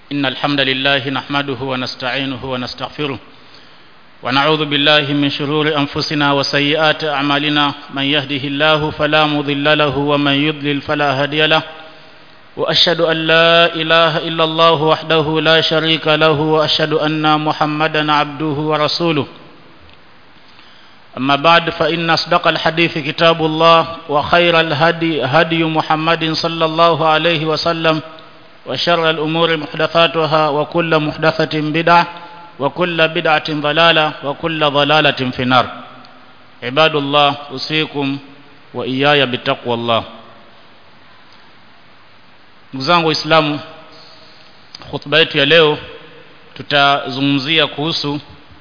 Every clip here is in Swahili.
إن الحمد لله نحمده ونستعينه ونستغفره ونعوذ بالله من شرور أنفسنا وسيئات أعمالنا من يهده الله فلا مضل له ومن يضلل فلا هادي له وأشهد أن لا إله إلا الله وحده لا شريك له وأشهد أن محمدا عبده ورسوله أما بعد فإن أصدق الحديث كتاب الله وخير الهدي هدي محمد صلى الله عليه وسلم وشر الأمور محدثاتها وكل محدثة بدعة وكل بدعة ضلالة وكل ضلالة في النار. عباد الله أوصيكم وإياي بتقوى الله. Mzangu Waislamu, khutba yetu ya leo tutazungumzia kuhusu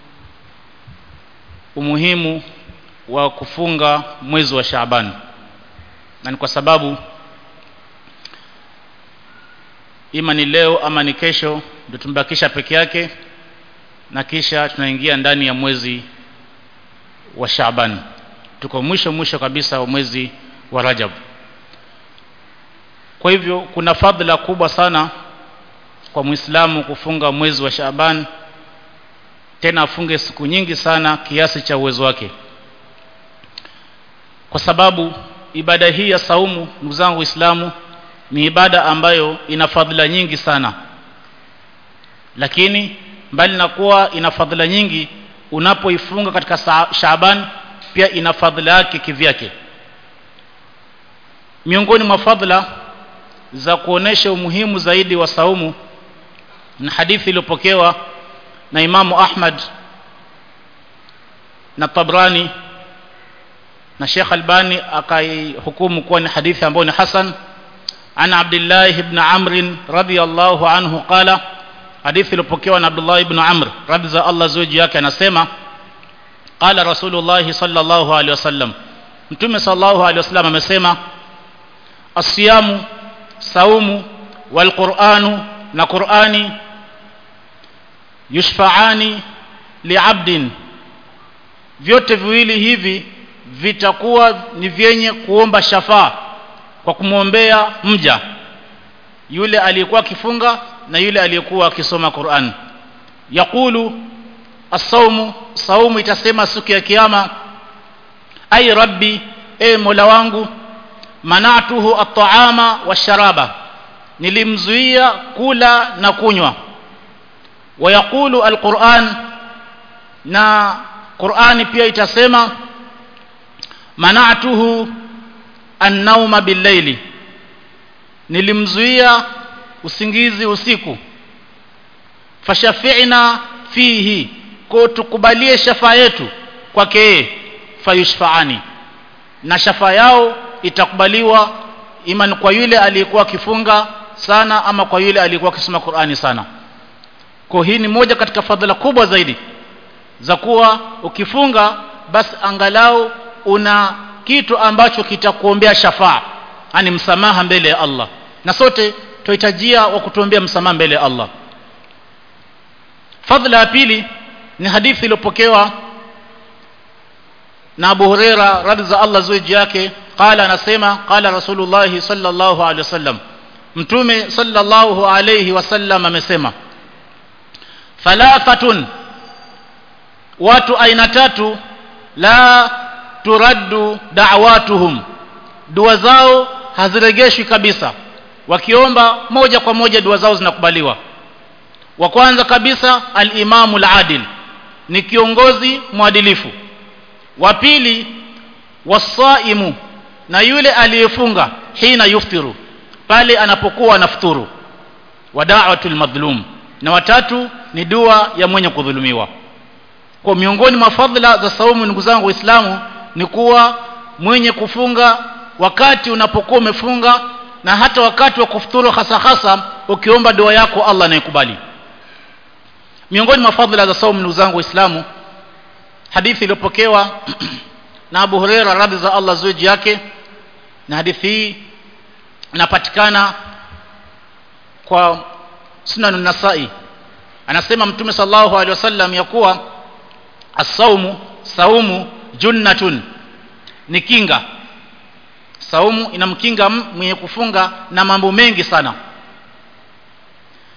umuhimu wa kufunga mwezi wa Shaaban. Na ni kwa sababu ima ni leo ama ni kesho ndio tumbakisha peke yake, na kisha tunaingia ndani ya mwezi wa Shaaban. Tuko mwisho kabisa wa mwezi wa Rajab. Kwa hivyo kuna fadhila kubwa sana kwa Muislamu kufunga mwezi wa Shaaban, tena afunge siku nyingi sana kiasi cha uwezo wake. Kwa sababu ibada hii ya saumu, ndugu zangu Waislamu, ni ibada ambayo ina fadhila nyingi sana. Lakini mbali na kuwa ina fadhila nyingi, unapoifunga katika Shaaban pia ina fadhila yake kivyake. Miongoni mwa fadhila za kuonesha umuhimu zaidi wa saumu na hadithi iliyopokewa na Imamu Ahmad na Tabrani na Sheikh Albani akaihukumu kuwa ni hadithi ambayo ni hasan. Ana Abdullah ibn Amr radiyallahu anhu qala, hadithi iliyopokewa na Abdullah ibn Amr radhi za Allah zuji yake, anasema qala Rasulullah sallallahu alaihi wasallam, Mtume sallallahu alaihi wasallam amesema, as-siyamu, saumu, wal Qur'anu, na Qur'ani, yushfa'ani li'abdin, vyote viwili hivi vitakuwa ni vyenye kuomba shafaa kwa kumwombea mja, yule aliyekuwa akifunga na yule aliyekuwa akisoma Qur'an. Yaqulu as-sawmu, saumu itasema siku ya kiyama, ay rabbi, e Mola wangu, mana'tuhu at-ta'ama wash-sharaba, nilimzuia kula na kunywa. Wa yaqulu al-Qur'an, na Qur'ani pia itasema, mana'tuhu an-nauma bil-layli, nilimzuia usingizi usiku. Fashafi'na fihi, kwa tukubalie shafaa yetu kwake, fayushfa'ani, na shafaa yao itakubaliwa iman kwa yule aliyekuwa akifunga sana ama kwa yule aliyekuwa akisoma Qur'ani sana. Kwa hii ni moja katika fadhila kubwa zaidi za kuwa ukifunga basi angalau una kitu ambacho kitakuombea shafaa, yani msamaha mbele ya Allah, na sote tuhitajia wa kutuombea msamaha mbele ya Allah. Fadhila ya pili ni hadithi iliyopokewa na Abu Huraira radhi za Allah zuji yake, qala, anasema qala Rasulullah sallallahu alaihi wasallam, Mtume sallallahu alaihi wasallam amesema, thalathatun, watu aina tatu, la turaddu da'watuhum, dua zao hazirejeshwi kabisa, wakiomba moja kwa moja dua zao zinakubaliwa. Wa kwanza kabisa al-imamu al-adil, ni kiongozi mwadilifu. Wa pili was-saimu, na yule aliyefunga, hina yuftiru, pale anapokuwa anafuturu. Wa da'watul madhlum, na watatu ni dua ya mwenye kudhulumiwa. Kwa miongoni mwa fadhila za saumu, ndugu zangu Waislamu, ni kuwa mwenye kufunga wakati unapokuwa umefunga, na hata wakati wa kufuturu hasa ukiomba dua yako Allah anaikubali. Miongoni mwa fadhila za saumu, ndugu zangu Waislamu, hadithi iliyopokewa na Abu Huraira radhi za Allah zuji yake, na hadithi hii inapatikana kwa Sunan an-Nasa'i. Anasema Mtume sallallahu alaihi wasallam ya kuwa as-saumu, saumu junnatun, ni kinga. Saumu inamkinga mwenye kufunga na mambo mengi sana.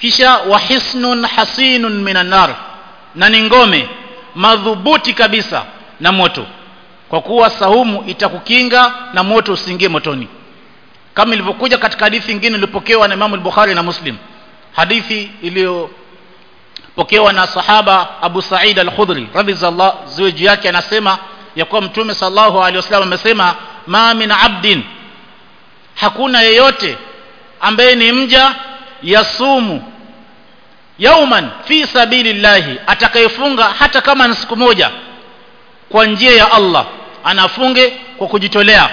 kisha wahisnun hasinun minan nar, na ni ngome madhubuti kabisa na moto, kwa kuwa saumu itakukinga na moto usiingie motoni, kama ilivyokuja katika hadithi nyingine iliyopokewa na Imam al-Bukhari na Muslim, hadithi iliyopokewa na sahaba Abu Sa'id al-Khudri radhiyallahu anhu yake, anasema ya kuwa Mtume sallallahu alaihi wasallam amesema, ma min abdin, hakuna yeyote ambaye ni mja yasumu yauman fi sabilillahi, atakayefunga hata kama ni siku moja kwa njia ya Allah, anafunge kwa kujitolea,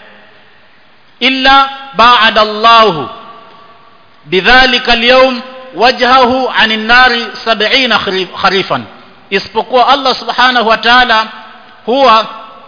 illa ba'ada Allahu bidhalika al-yawm wajhahu 'anil nari 70 kharifan, isipokuwa Allah subhanahu wa ta'ala huwa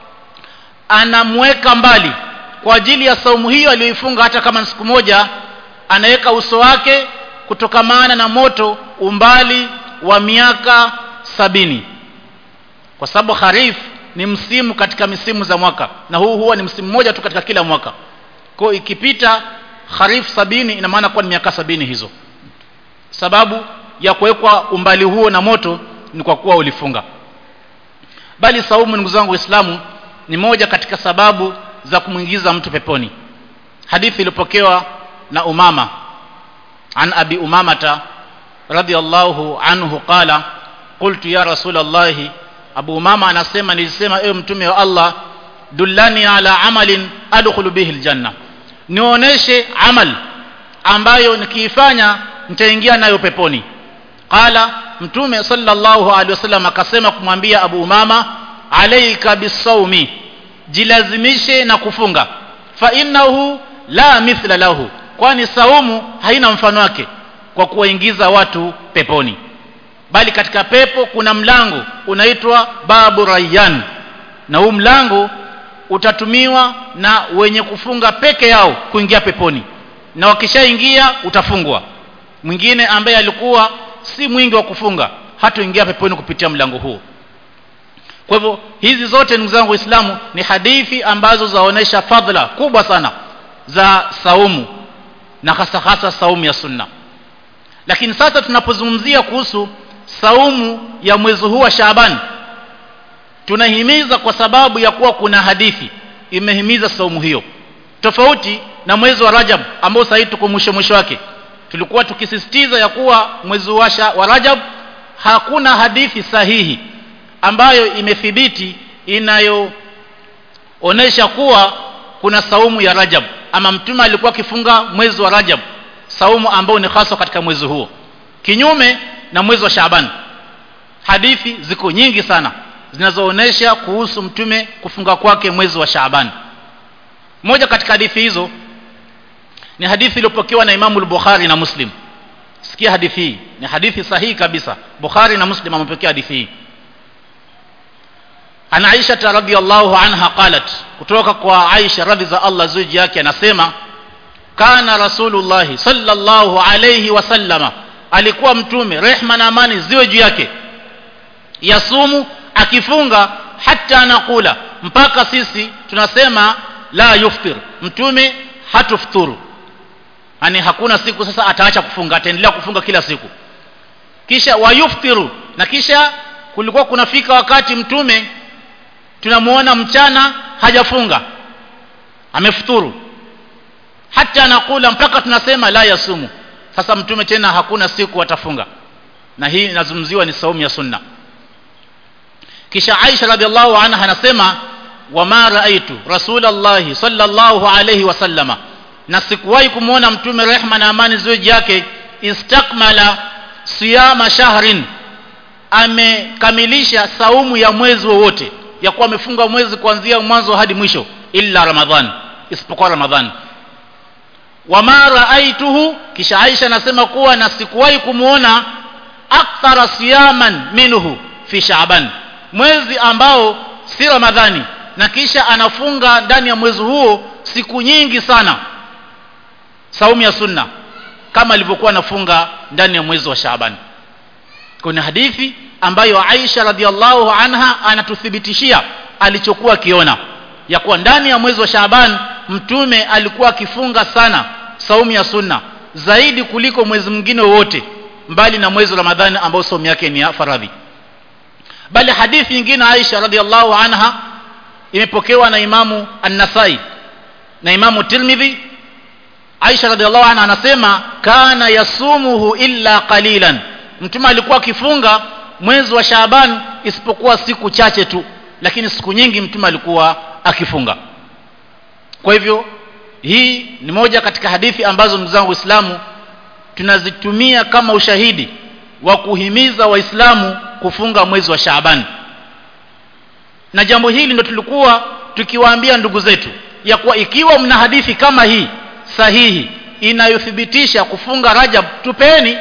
anamweka mbali kwa ajili ya saumu hiyo aliyoifunga hata kama ni siku moja, anaweka uso wake kutokamana na moto umbali wa miaka 70, kwa sababu kharif ni msimu katika misimu za mwaka, na huu huwa ni msimu mmoja tu katika kila mwaka. Kwa ikipita kharif 70 ina maana kwa ni miaka 70 hizo. Sababu ya kuwekwa umbali huo na moto ni kwa kuwa ulifunga. Bali saumu, ndugu zangu Waislamu, ni moja katika sababu za kumuingiza mtu peponi. Hadithi iliyopokewa na Umama an Abi Umamata radhiyallahu anhu qala qultu ya Rasulullah, Abu Umama anasema nilisema, ewe mtume wa Allah, dullani ala amalin adkhulu bihi aljanna, nionyeshe amal ambayo nikiifanya nitaingia nayo peponi. Qala, mtume sallallahu alaihi wasallam akasema kumwambia Abu Umama, alayka bisawmi, jilazimishe na kufunga, fa innahu la mithla lahu, kwani saumu haina mfano wake kwa kuwaingiza watu peponi. Bali katika pepo kuna mlango unaitwa babu Rayyan, na huu mlango utatumiwa na wenye kufunga peke yao kuingia peponi, na wakishaingia utafungwa. Mwingine ambaye alikuwa si mwingi wa kufunga hataingia peponi kupitia mlango huo. Kwa hivyo hizi zote, ndugu zangu Waislamu, ni hadithi ambazo zaonesha fadhila kubwa sana za saumu, na hasa saumu ya sunna. Lakini sasa tunapozungumzia kuhusu saumu ya mwezi huu wa Shaaban, tunahimiza kwa sababu ya kuwa kuna hadithi imehimiza saumu hiyo, tofauti na mwezi wa Rajab ambao sasa tuko mwisho wake. Tulikuwa tukisisitiza ya kuwa mwezi wa Rajab hakuna hadithi sahihi ambayo imethibiti inayoonesha kuwa kuna saumu ya Rajab, ama mtume alikuwa akifunga mwezi wa Rajab, saumu ambao ni hasa katika mwezi huo, kinyume na mwezi wa Shaaban. Hadithi ziko nyingi sana zinazoonesha kuhusu mtume kufunga kwake mwezi wa Shaaban. Moja katika hadithi hizo ni hadithi iliyopokewa na Imam al-Bukhari na Muslim. Sikia hadithi hii, ni hadithi sahihi kabisa. Bukhari na Muslim wamepokea hadithi hii. Ana Aisha radhiyallahu anha qalat, kutoka kwa Aisha radhi za Allah zuji yake, anasema, kana Rasulullah sallallahu alayhi wasallama, alikuwa mtume rehma na amani ziwe juu yake, yasumu, akifunga, hata nakula, mpaka sisi tunasema la yuftir, mtume hatufuturu, yani hakuna siku sasa ataacha kufunga, ataendelea kufunga kila siku. Kisha wayuftiru, na kisha kulikuwa kunafika wakati mtume tunamuona mchana hajafunga, amefuturu, hata nakula, mpaka tunasema la yasumu, sasa mtume tena hakuna siku atafunga. Na hii inazungumziwa ni saumu ya sunna. Kisha Aisha radhiallahu anha anasema, wama raaitu Rasulullah sallallahu alayhi wasallama, na sikuwahi kumuona mtume rehma na amani ziwe juu yake, istakmala siyama shahrin, amekamilisha saumu ya mwezi wowote, ya kuwa amefunga mwezi kuanzia mwanzo hadi mwisho, illa Ramadhan, isipokuwa Ramadhan. Wama raaituhu, kisha Aisha anasema kuwa na sikuwahi kumuona akthara siyaman minhu fi Shaaban, mwezi ambao si Ramadhani, na kisha anafunga ndani ya mwezi huo siku nyingi sana saumu ya sunna, kama alivyokuwa anafunga ndani ya mwezi wa Shaaban. Kuna hadithi ambayo Aisha radhiallahu anha anatuthibitishia alichokuwa akiona, ya kuwa ndani ya mwezi wa Shaaban mtume alikuwa akifunga sana saumu ya sunna zaidi kuliko mwezi mwingine wote mbali na mwezi wa Ramadhani ambao somo yake ni ya faradhi. Bali hadithi nyingine Aisha radhiallahu anha imepokewa na Imamu An-Nasai na Imamu Tirmidhi. Aisha radhiallahu anha anasema kana yasumuhu illa qalilan, mtume alikuwa akifunga mwezi wa Shaaban isipokuwa siku chache tu, lakini siku nyingi mtume alikuwa akifunga. Kwa hivyo hii ni moja katika hadithi ambazo ndugu zangu Waislamu tunazitumia kama ushahidi wa kuhimiza Waislamu kufunga mwezi wa Shaaban. Na jambo hili ndio tulikuwa tukiwaambia ndugu zetu ya kuwa ikiwa mna hadithi kama hii sahihi inayothibitisha kufunga Rajab tupeni,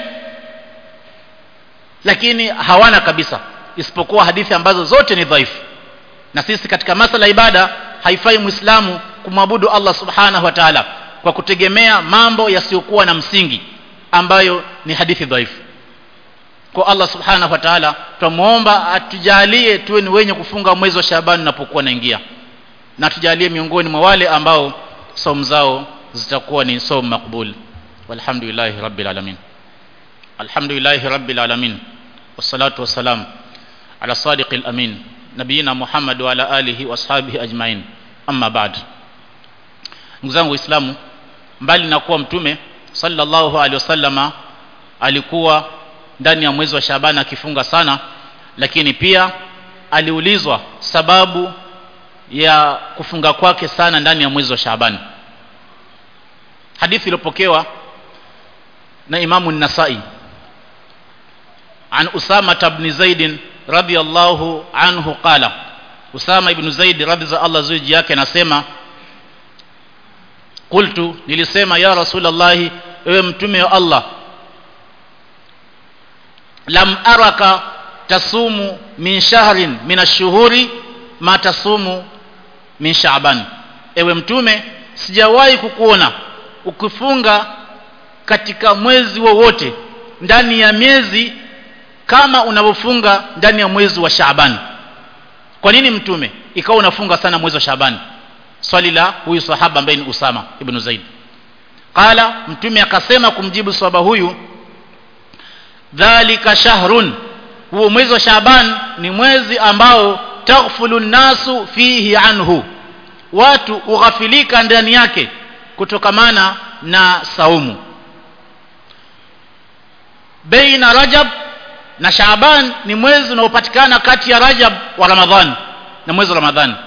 lakini hawana kabisa, isipokuwa hadithi ambazo zote ni dhaifu. Na sisi katika masala ibada haifai Muislamu kumwabudu Allah subhanahu wa ta'ala kwa kutegemea mambo yasiyokuwa na msingi ambayo ni hadithi dhaifu. Kwa Allah subhanahu wa ta'ala tumuomba atujalie tuwe ni wenye kufunga mwezi wa Shaaban unapokuwa naingia, na tujalie miongoni mwa wale ambao saumu zao zitakuwa ni saumu makbul. Walhamdulillahi rabbil alamin. Alhamdulillahi rabbil alamin. Wassalatu wassalam ala sadiqil amin nabiyina Muhammad wa ala alihi washabihi ajmain. Amma ba'd. Ndugu zangu Waislamu, mbali na kuwa mtume sallallahu alaihi wasallama alikuwa ndani ya mwezi wa Shaaban akifunga sana, lakini pia aliulizwa sababu ya kufunga kwake sana ndani ya mwezi wa Shaaban. Hadithi iliyopokewa na Imamu An-Nasai an Usama ibn Zaid radhiyallahu anhu qala, Usama ibn Zaid radhiyallahu anhu yake anasema qultu, nilisema ya Rasulullah, ewe mtume wa Allah, lam araka tasumu min shahrin min ash-shuhuri ma tasumu min Shaaban. Ewe mtume, sijawahi kukuona ukifunga katika mwezi wowote ndani ya miezi kama unavyofunga ndani ya mwezi wa Shaaban. Kwa nini mtume ikawa unafunga sana mwezi wa Shaaban? Swali la huyu sahaba ambaye ni Usama ibn Zaid. Qala, mtume akasema kumjibu sahaba huyu, dhalika shahrun, huo mwezi wa Shaaban ni mwezi ambao taghfulu nasu fihi anhu, watu ughafilika ndani yake kutokamana na saumu. Baina Rajab na Shaaban ni mwezi unaopatikana kati ya Rajab wa Ramadhan na mwezi wa Ramadhan.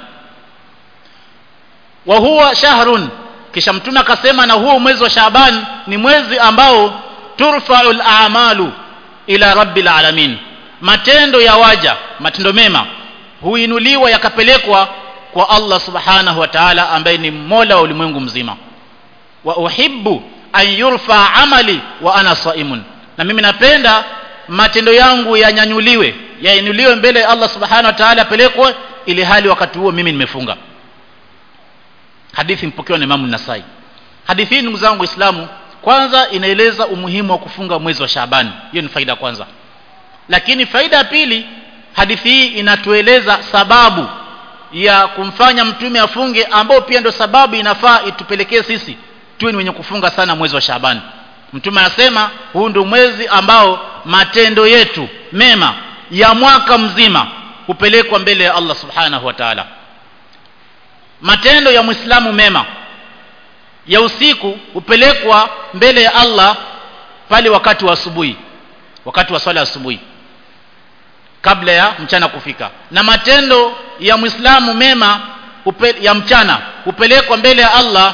Wa huwa shahrun, kisha mtume akasema na huo mwezi wa Shaaban ni mwezi ambao turfa'ul a'malu ila rabbil alamin, matendo ya waja, matendo mema huinuliwa yakapelekwa kwa Allah subhanahu wa ta'ala ambaye ni Mola wa ulimwengu mzima. Wa uhibbu an yurfa amali wa ana saimun, na mimi napenda matendo yangu yanyanyuliwe, yainuliwe mbele ya Allah subhanahu wa ta'ala, pelekwe ili hali wakati huo mimi nimefunga. Hadithi mpokewa na Imam An-Nasai. Hadithi hii ndugu zangu Waislamu, kwanza inaeleza umuhimu wa kufunga mwezi wa Shaaban. Hiyo ni faida kwanza. Lakini faida ya pili, hadithi hii inatueleza sababu ya kumfanya mtume afunge, ambao pia ndio sababu inafaa itupelekee sisi tuwe ni wenye kufunga sana mwezi wa Shaaban. Mtume anasema huu ndio mwezi ambao matendo yetu mema ya mwaka mzima hupelekwa mbele ya Allah subhanahu wa ta'ala. Matendo ya Muislamu mema ya usiku hupelekwa mbele ya Allah pale wakati wa asubuhi, wakati wa swala asubuhi kabla ya mchana kufika. Na matendo ya Muislamu mema ya mchana hupelekwa mbele ya Allah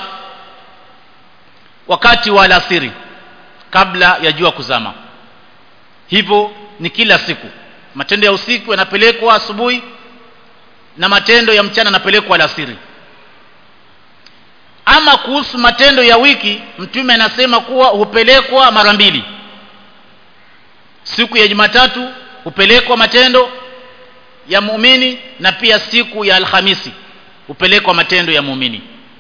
wakati wa alasiri kabla ya jua kuzama. Hivyo ni kila siku. Matendo ya usiku yanapelekwa asubuhi na matendo ya mchana yanapelekwa alasiri. Ama kuhusu matendo ya wiki, mtume anasema kuwa hupelekwa mara mbili. Siku ya Jumatatu hupelekwa matendo ya muumini, na pia siku ya Alhamisi hupelekwa matendo ya muumini.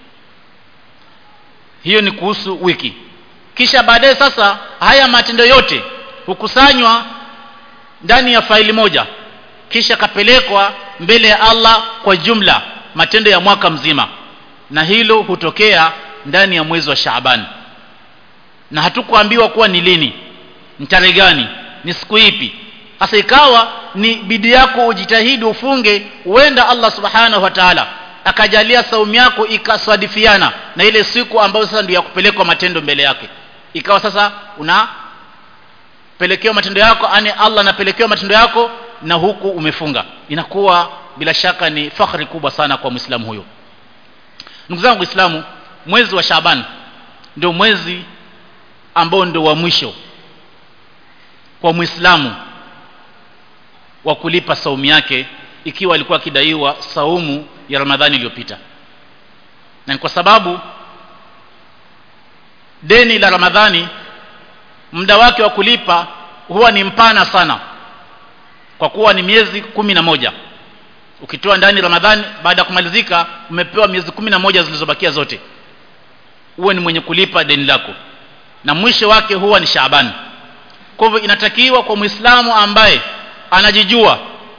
Hiyo ni kuhusu wiki. Kisha baadaye sasa haya matendo yote hukusanywa ndani ya faili moja, kisha kapelekwa mbele ya Allah kwa jumla, matendo ya mwaka mzima. Na hilo hutokea ndani ya mwezi wa Shaaban. Na hatukuambiwa kuwa ni lini. ni tarehe gani, ni siku ipi. Sasa ikawa ni bidii yako ujitahidi ufunge, huenda Allah subhanahu wa ta'ala akajalia saumu yako ikaswadifiana na ile siku ambayo sasa ndio ya kupelekwa matendo mbele yake. Ikawa sasa unapelekewa matendo yako, Allah anapelekewa matendo yako na huku umefunga. Inakuwa bila shaka ni fakhri kubwa sana kwa Muislamu huyo. Ndugu zangu Waislamu, mwezi wa Shaaban ndio mwezi ambao ndio wa mwisho kwa Muislamu wa kulipa saumu yake ikiwa alikuwa akidaiwa saumu ya Ramadhani iliyopita. Na kwa sababu deni la Ramadhani muda wake wa kulipa huwa ni mpana sana, kwa kuwa ni miezi 11. Ukitoa ndani Ramadhani, baada ya kumalizika umepewa miezi 11 zilizobakia zote, uwe ni mwenye kulipa deni lako, na mwisho wake huwa ni Shaaban. Kwa hivyo inatakiwa kwa Muislamu ambaye anajijua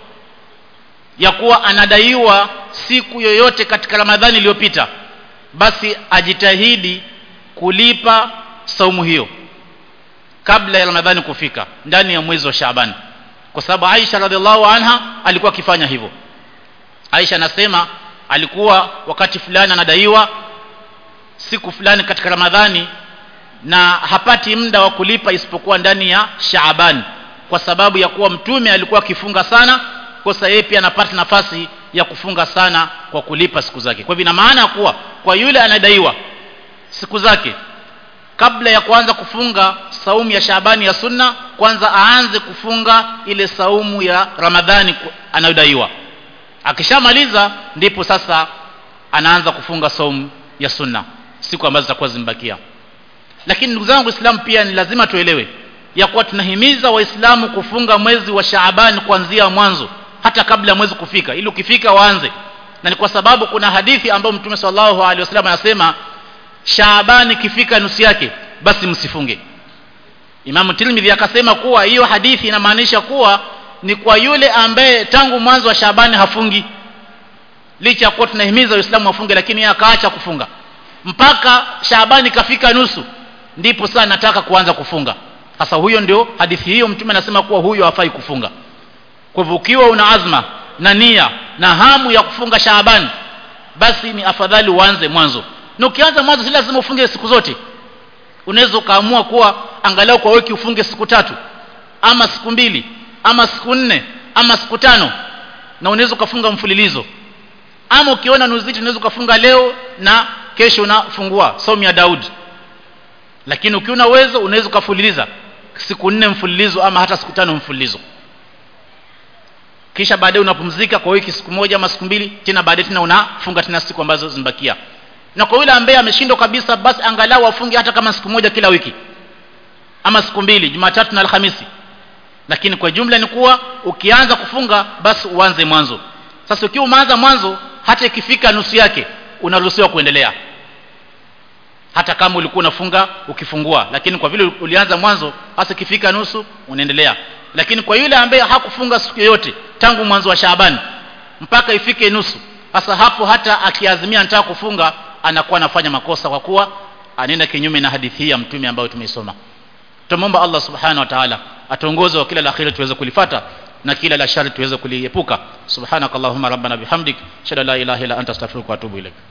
ya kuwa anadaiwa siku yoyote katika Ramadhani iliyopita, basi ajitahidi kulipa saumu hiyo kabla ya Ramadhani kufika ndani ya mwezi wa Shaaban, kwa sababu Aisha radhiallahu anha alikuwa akifanya hivyo. Aisha anasema alikuwa wakati fulani anadaiwa siku fulani katika Ramadhani na hapati muda wa kulipa isipokuwa ndani ya Shaaban, kwa sababu ya kuwa mtume alikuwa akifunga sana, kwa sababu yeye pia anapata nafasi ya kufunga sana kwa kulipa siku zake. Kwa hivyo ina maana kuwa kwa yule anadaiwa siku zake, kabla ya kuanza kufunga saumu ya Shaabani ya sunna, kwanza aanze kufunga ile saumu ya Ramadhani anayodaiwa. Akishamaliza ndipo sasa anaanza kufunga saumu ya sunna siku ambazo zitakuwa zimebakia. Lakini ndugu zangu Waislamu, pia ni lazima tuelewe ya kuwa tunahimiza Waislamu kufunga mwezi wa Shaaban kuanzia mwanzo, hata kabla ya mwezi kufika, ili ukifika waanze. Na ni kwa sababu kuna hadithi ambayo Mtume sallallahu alaihi wasallam anasema Shaaban ikifika nusu yake basi msifunge. Imam Tirmidhi akasema kuwa hiyo hadithi inamaanisha kuwa ni kwa yule ambaye tangu mwanzo wa Shaaban hafungi, licha kwa tunahimiza Waislamu wafunge, lakini yeye akaacha kufunga mpaka Shaaban ikafika nusu, ndipo sasa nataka kuanza kufunga. Sasa huyo ndio hadithi hiyo Mtume anasema kuwa huyo hafai kufunga. Kwa hivyo ukiwa una azma na nia na hamu ya kufunga Shaaban, basi ni afadhali uanze mwanzo. Na ukianza mwanzo si lazima ufunge siku zote. Unaweza kaamua kuwa angalau kwa wiki ufunge siku 3 ama siku 2 ama siku 4 ama siku 5, na unaweza kufunga mfululizo. Ama ukiona nuziti unaweza kufunga leo na kesho unafungua saumu ya Daud. Lakini ukiona uwezo unaweza kufululiza siku 4 mfululizo ama hata siku 5 mfululizo. Kisha baadaye unapumzika kwa wiki siku 1 ama siku 2, tena baadaye tena unafunga tena siku ambazo zimebakia. Na kwa yule ambaye ameshindwa kabisa, basi angalau afunge hata kama siku 1 kila wiki ama siku 2, Jumatatu na Alhamisi. Lakini kwa jumla ni kuwa ukianza kufunga basi uanze mwanzo. Sasa ukiwa umeanza mwanzo, hata ikifika nusu yake unaruhusiwa kuendelea, hata kama ulikuwa unafunga ukifungua. Lakini kwa vile ulianza mwanzo, hasa ikifika nusu unaendelea. Lakini kwa yule ambaye hakufunga siku yoyote tangu mwanzo wa Shaaban mpaka ifike nusu, hasa hapo hata akiazimia anataka kufunga anakuwa anafanya makosa, kwa kuwa anaenda kinyume na hadithi ya Mtume ambayo tumeisoma. Tumomba Allah subhanahu wa ta'ala atuongoze wa kila la kheri tuweze kulifuata na kila la shari tuweze kuliepuka. Subhanakallahumma rabbana bihamdik, shada la ilaha illa anta astaghfiruka wa atubu ilaik.